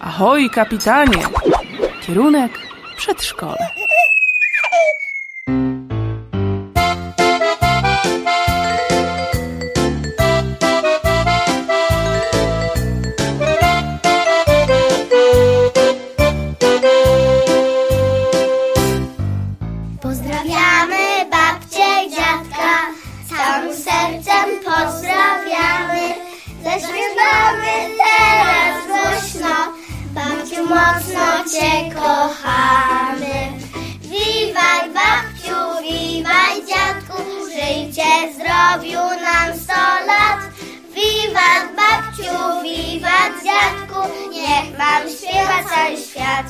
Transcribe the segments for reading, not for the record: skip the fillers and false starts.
Ahoj, kapitanie! Kierunek przedszkole. Pozdrawiamy babcię i dziadka, całym sercem pozdrawiamy. Zaśpiewamy teraz głośno, babciu, mocno Cię kochamy. Wiwaj babciu, wiwaj dziadku, żyjcie zdrowiu nam 100 lat. Wiwat babciu, wiwat dziadku, niech wam śpiewa cały świat.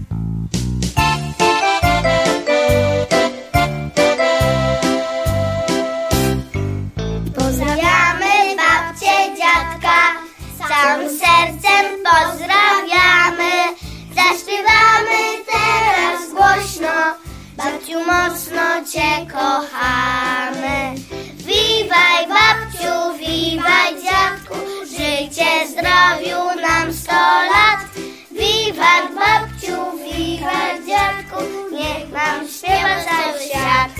Pozdrawiamy babcię, dziadka, całym sercem pozdrawiamy. Zaśpiewamy teraz głośno, babciu, mocno Cię kochamy. Wiwaj babciu, wiwaj dziadku, żyjcie zdrowiu nam 100 lat. Wiwat babciu, wiwat dziadku, niech nam śpiewa cały świat.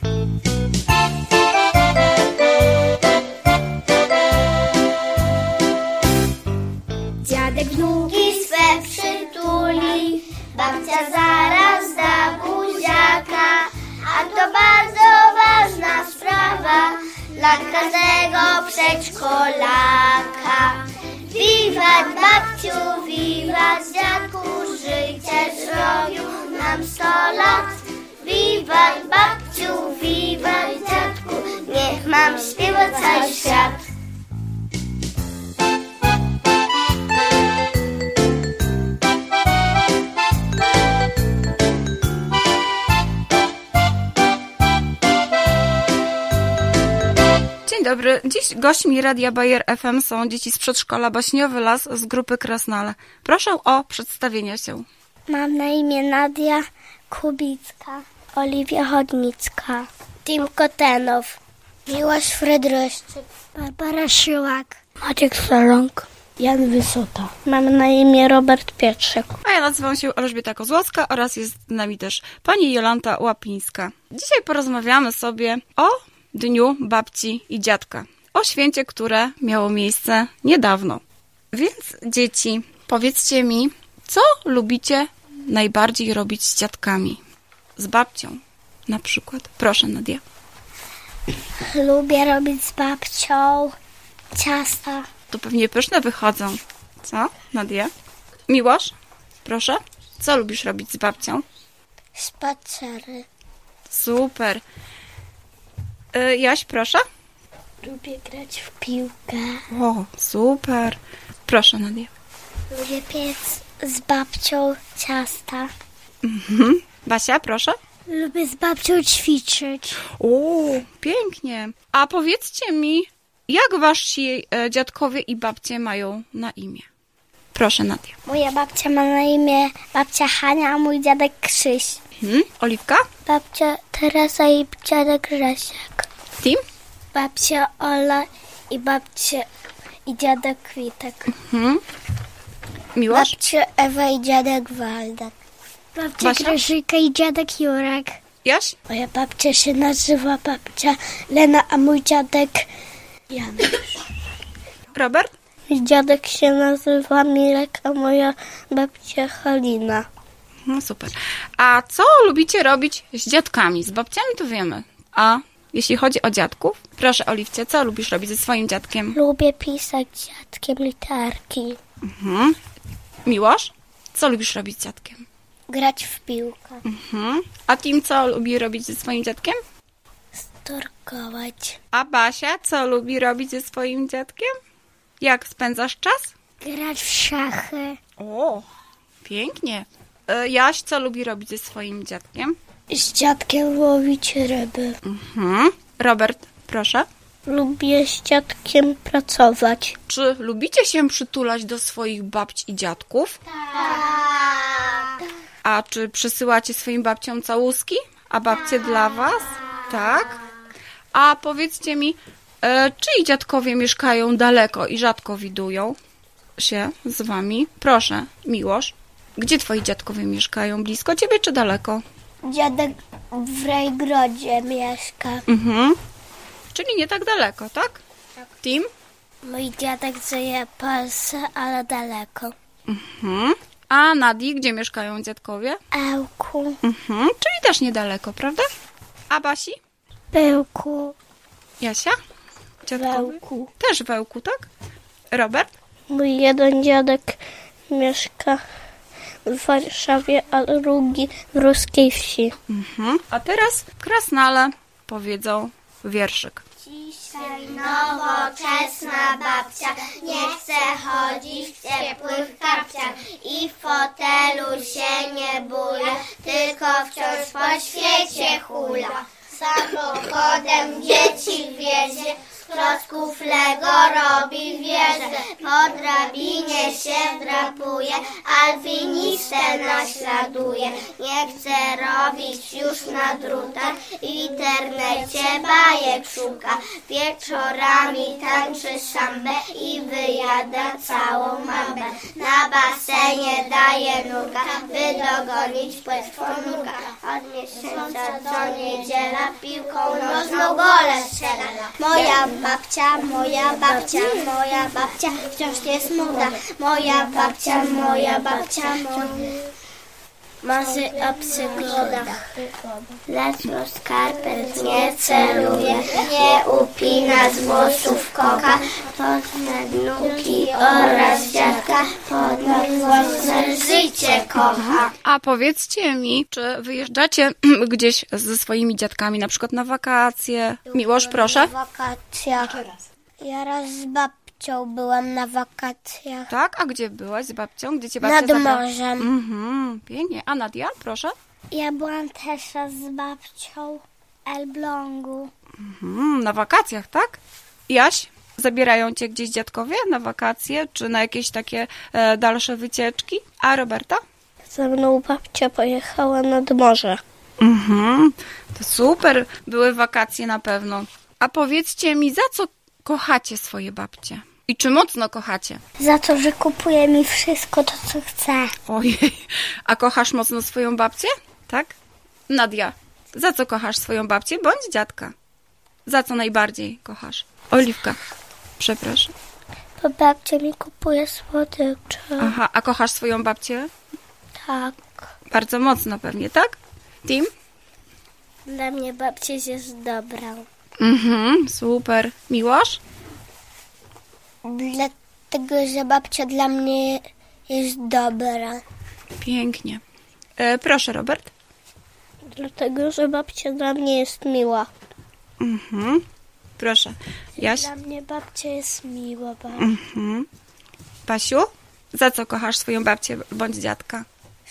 Dziadek wnuki swe przytuli, babcia zaraz da buziaka, a to bardzo ważna sprawa dla każdego przedszkolaka. Wiwat babciu, wiwat dziadku, żyjcie zdrowiu nam 100 lat. Wiwat babciu, wiwat dziadku, niech nam śpiewa cały świat. Dzień dobry. Dziś gośćmi Radia Bayer FM są dzieci z przedszkola Baśniowy Las z grupy Krasnale. Proszę o przedstawienie się. Mam na imię Nadia Kubicka, Oliwia Chodnicka, Tim Kotenow, Miłosz Frydryszczyk, Barbara Szyłak, Maciek Sarąg, Jan Wysota. Mam na imię Robert Pietrzek. A ja nazywam się Elżbieta Kozłowska oraz jest z nami też pani Jolanta Łapińska. Dzisiaj porozmawiamy sobie o Dniu Babci i Dziadka. O święcie, które miało miejsce niedawno. Więc dzieci, powiedzcie mi, co lubicie najbardziej robić z dziadkami? Z babcią na przykład. Proszę, Nadia. Lubię robić z babcią ciasta. To pewnie pyszne wychodzą. Co, Nadia? Miłosz, proszę. Co lubisz robić z babcią? Spacery. Super. Jaś, proszę. Lubię grać w piłkę. O, super. Proszę, Nadia. Lubię piec z babcią ciasta. Basia, proszę. Lubię z babcią ćwiczyć. O, pięknie. A powiedzcie mi, jak wasi dziadkowie i babcie mają na imię? Proszę, Nadia. Moja babcia ma na imię babcia Hania, a mój dziadek Krzyś. Oliwka? Babcia Teresa i dziadek Grzesiek. Tim? Babcia Ola i babcia i dziadek Kwitek. Miłosz? Babcia Ewa i dziadek Waldek. Babcia Basia? Grażyka i dziadek Jurek. Jaś? Moja babcia się nazywa babcia Lena, a mój dziadek Janusz. Robert? Mój dziadek się nazywa Mirek, a moja babcia Halina. No super. A co lubicie robić z dziadkami? Z babciami to wiemy. A jeśli chodzi o dziadków? Proszę, Oliwcie, co lubisz robić ze swoim dziadkiem? Lubię pisać z dziadkiem literki. Miłosz? Co lubisz robić z dziadkiem? Grać w piłkę. A Tim co lubi robić ze swoim dziadkiem? Storkować. A Basia co lubi robić ze swoim dziadkiem? Jak spędzasz czas? Grać w szachy. O, pięknie. Jaś co lubi robić ze swoim dziadkiem? Z dziadkiem łowić ryby. Robert, proszę. Lubię z dziadkiem pracować. Czy lubicie się przytulać do swoich babci i dziadków? Tak. A czy przysyłacie swoim babciom całuski? A babcie dla was? Tak. A powiedzcie mi, czyj dziadkowie mieszkają daleko i rzadko widują? się z wami. Proszę, Miłosz, gdzie twoi dziadkowie mieszkają? Blisko ciebie czy daleko? Dziadek w Rajgrodzie mieszka. Czyli nie tak daleko, tak? Tak. Tim? Mój dziadek żyje w Polsce, ale daleko. A Nadii, gdzie mieszkają dziadkowie? Ełku. Czyli też niedaleko, prawda? A Basi? Bełku. Jasia? Dziadkowie? Wełku. Też w Ełku, tak? Robert? Mój jeden dziadek mieszka w Warszawie, a drugi w Ruskiej Wsi. A teraz w Krasnale powiedzą wierszyk. Dzisiaj nowoczesna babcia nie chce chodzić w ciepłych kapciach i w fotelu się nie buje, tylko wciąż po świecie hula. Samochodem dzieci wiezie, z klocków Lego robi wieżę, po drabinie się wdrapuje, alpinistę naśladuje. Nie chce robić już na drutach, w internecie bajek szuka, wieczorami tańczy szambę i wyjada całą mambę. Na basenie daje nurka, by dogonić płetwą nurka. Od miesiąca do niedziela piłką nożną gole strzela. Moja babcia, wciąż jest młoda. Moja babcia, marzy o przygodach. Lecz do skarpet nie celuje, nie upina z włosów koka. Poznać wnuki oraz dziadka, poznać własne życie kocha. A powiedzcie mi, czy wyjeżdżacie gdzieś ze swoimi dziadkami, na przykład na wakacje? Miłosz, proszę. Na wakacjach. Ja raz z babcią byłam na wakacjach. Tak? A gdzie byłaś z babcią? Gdzie cię babcia Nad zabrała? morzem. Pięknie. A Nadia, proszę. Ja byłam też raz z babcią w Elblągu. Na wakacjach, tak? Jaś, zabierają cię gdzieś dziadkowie na wakacje, czy na jakieś takie dalsze wycieczki? A Roberta? Ze mną babcia pojechała nad morze. To super, były wakacje na pewno. A powiedzcie mi, za co kochacie swoje babcie? I czy mocno kochacie? Za to, że kupuje mi wszystko to, co chce. Ojej, a kochasz mocno swoją babcię? Tak? Nadia, za co kochasz swoją babcię bądź dziadka? Za co najbardziej kochasz? Oliwka, przepraszam. Bo babcia mi kupuje słodycze. Aha, a kochasz swoją babcię? Tak. Bardzo mocno pewnie, tak? Tim? Dla mnie babcia jest dobra. Super. Miłosz? Dlatego, że babcia dla mnie jest dobra. Pięknie. Proszę, Robert. Dlatego, że babcia dla mnie jest miła. Proszę. Jaś? Dla mnie babcia jest miła bardzo. Basiu? Za co kochasz swoją babcię bądź dziadka?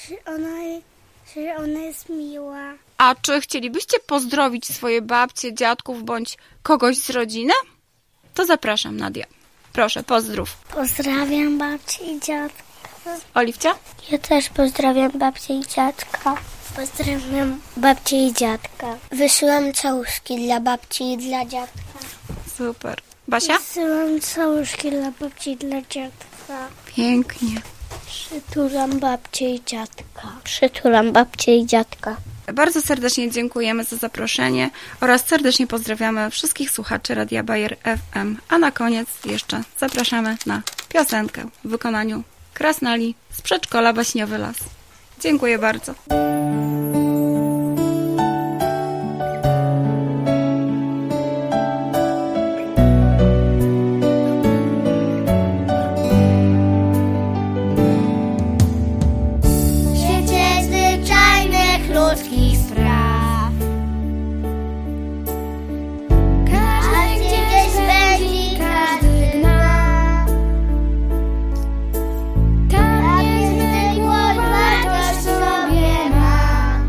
Że ona jest miła. A czy chcielibyście pozdrowić swoje babcie, dziadków bądź kogoś z rodziny? To zapraszam, Nadia. Proszę, pozdrów. Pozdrawiam babcię i dziadka. Oliwcia? Ja też pozdrawiam babcię i dziadka. Pozdrawiam babcię i dziadka. Wysyłam całuszki dla babci i dla dziadka. Super. Basia? Wysyłam całuszki dla babci i dla dziadka. Pięknie. Przytulam babcię i dziadka. Przytulam babcię i dziadka. Bardzo serdecznie dziękujemy za zaproszenie oraz serdecznie pozdrawiamy wszystkich słuchaczy Radia Bayer FM. A na koniec jeszcze zapraszamy na piosenkę w wykonaniu Krasnali z przedszkola Baśniowy Las. Dziękuję bardzo. Ludzkich spraw. Każdy gdzieś będzie, każdy gna. Tak niezwykłą wartość sobie ma.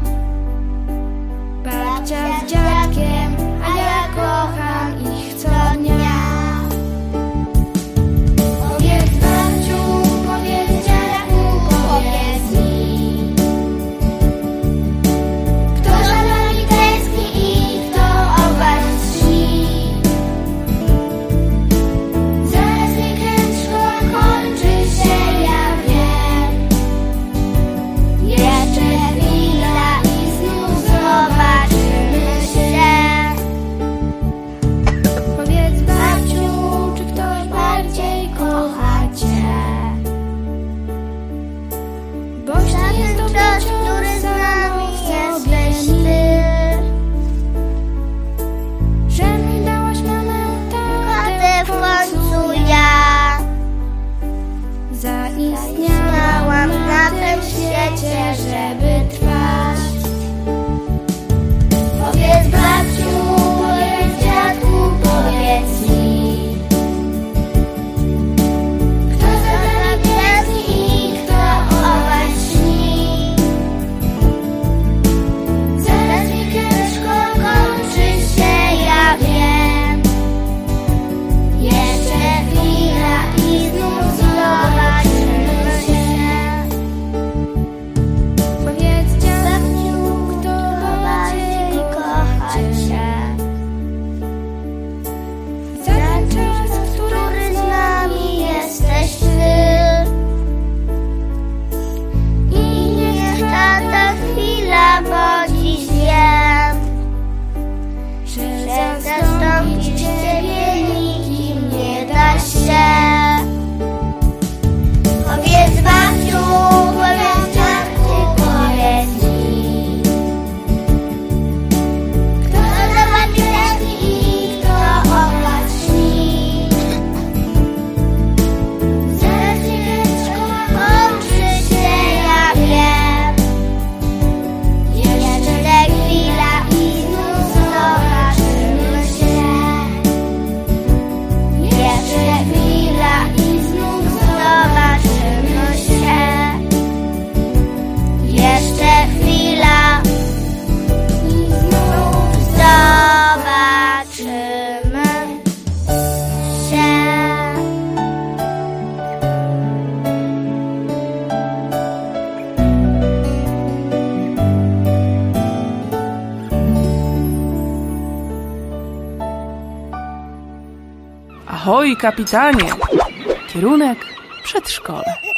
Ahoj, kapitanie! Kierunek przedszkole.